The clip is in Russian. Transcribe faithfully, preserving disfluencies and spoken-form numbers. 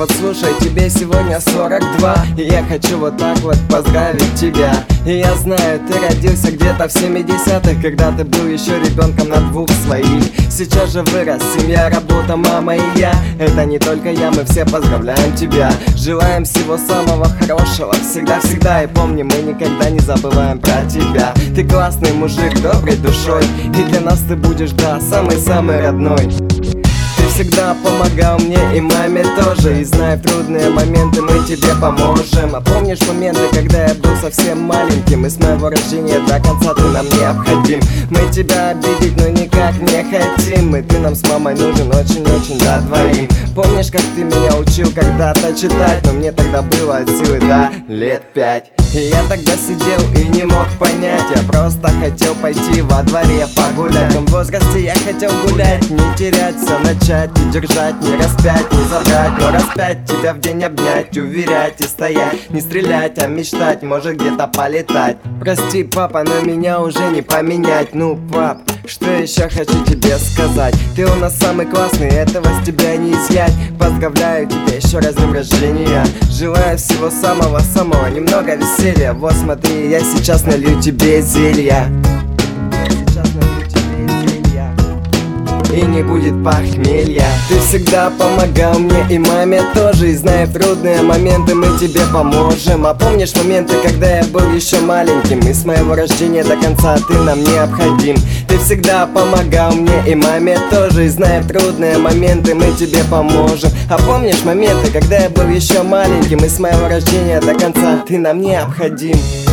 Вот слушай, тебе сегодня сорок два, и я хочу вот так вот поздравить тебя. И я знаю, ты родился где-то в семидесятых, когда ты был еще ребенком на двух своих. Сейчас же вырос, семья, работа, мама и я. Это не только я, мы все поздравляем тебя. Желаем всего самого хорошего, всегда-всегда. И помни, мы никогда не забываем про тебя. Ты классный мужик, доброй душой, и для нас ты будешь, да, самый-самый родной. Ты всегда помогал мне и маме тоже, и зная в трудные моменты мы тебе поможем. А помнишь моменты, когда я был совсем маленьким, и с моего рождения до конца ты нам необходим. Мы тебя обидеть, но никак не хотим, и ты нам с мамой нужен очень-очень до двоим. Помнишь, как ты меня учил когда-то читать, но мне тогда было от силы до лет пять. И я тогда сидел и не мог понять, я просто хотел пойти во дворе погулять. В том возрасте я хотел гулять, не терять, все начать и держать, не распять, не забрать, но распять тебя в день обнять, уверять и стоять, не стрелять, а мечтать, может где-то полетать. Прости, папа, но меня уже не поменять. Ну, пап, что еще хочу тебе сказать? Ты у нас самый классный, этого с тебя не изъять. Поздравляю тебя еще раз с днем рождения. Желаю всего самого-самого, немного веселья. Вот смотри, я сейчас налью тебе зелья. И не будет похмелья. Ты всегда помогал мне и маме тоже, и зная в трудные моменты мы тебе поможем. А помнишь моменты, когда я был еще маленьким, и с моего рождения до конца ты нам необходим. Ты всегда помогал мне и маме тоже, и зная в трудные моменты мы тебе поможем. А помнишь моменты, когда я был еще маленьким, и с моего рождения до конца ты нам необходим.